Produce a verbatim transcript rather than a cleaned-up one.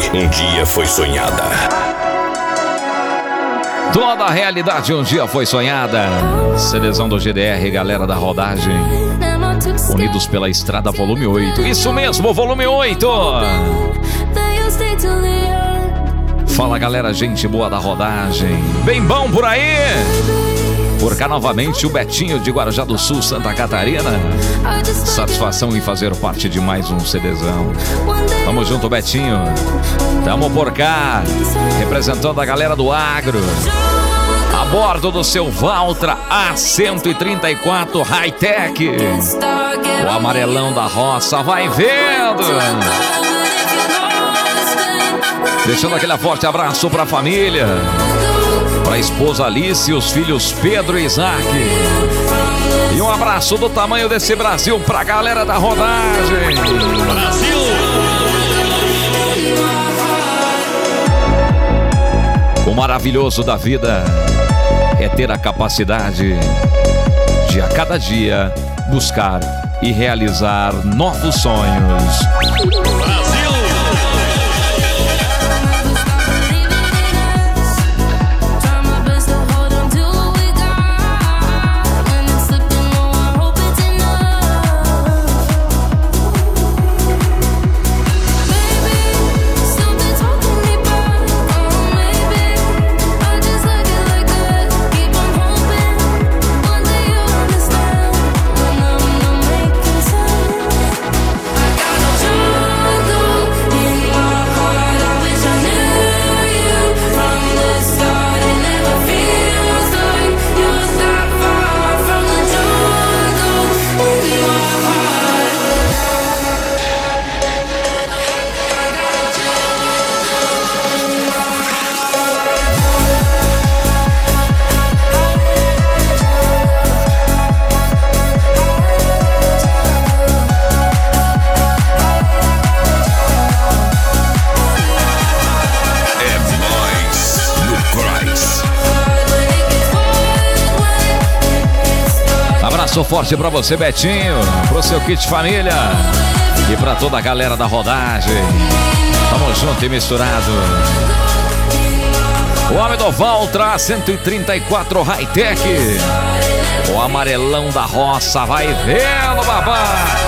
um dia foi sonhada. Toda a realidade um dia foi sonhada. Seleção do G D R, galera da rodagem. Unidos pela Estrada, volume oito. Isso mesmo, volume oito. Fala, galera, gente boa da rodagem. Bem bom por aí. Por cá novamente o Betinho de Guarujá do Sul, Santa Catarina. Satisfação em fazer parte de mais um CDzão. Tamo junto, Betinho. Tamo por cá, representando a galera do agro. A bordo do seu Valtra A cento e trinta e quatro Hightech. O amarelão da roça, vai vendo. Deixando aquele forte abraço pra família. Pra esposa Alice e os filhos Pedro e Isaac. E um abraço do tamanho desse Brasil pra galera da rodagem. Brasil! O maravilhoso da vida é ter a capacidade de a cada dia buscar e realizar novos sonhos. Brasil! Abraço forte pra você, Betinho, pro seu kit família e pra toda a galera da rodagem. Tamo junto e misturado. O homem do Valtra cento e trinta e quatro Hightech. O amarelão da roça, vai vendo, babá.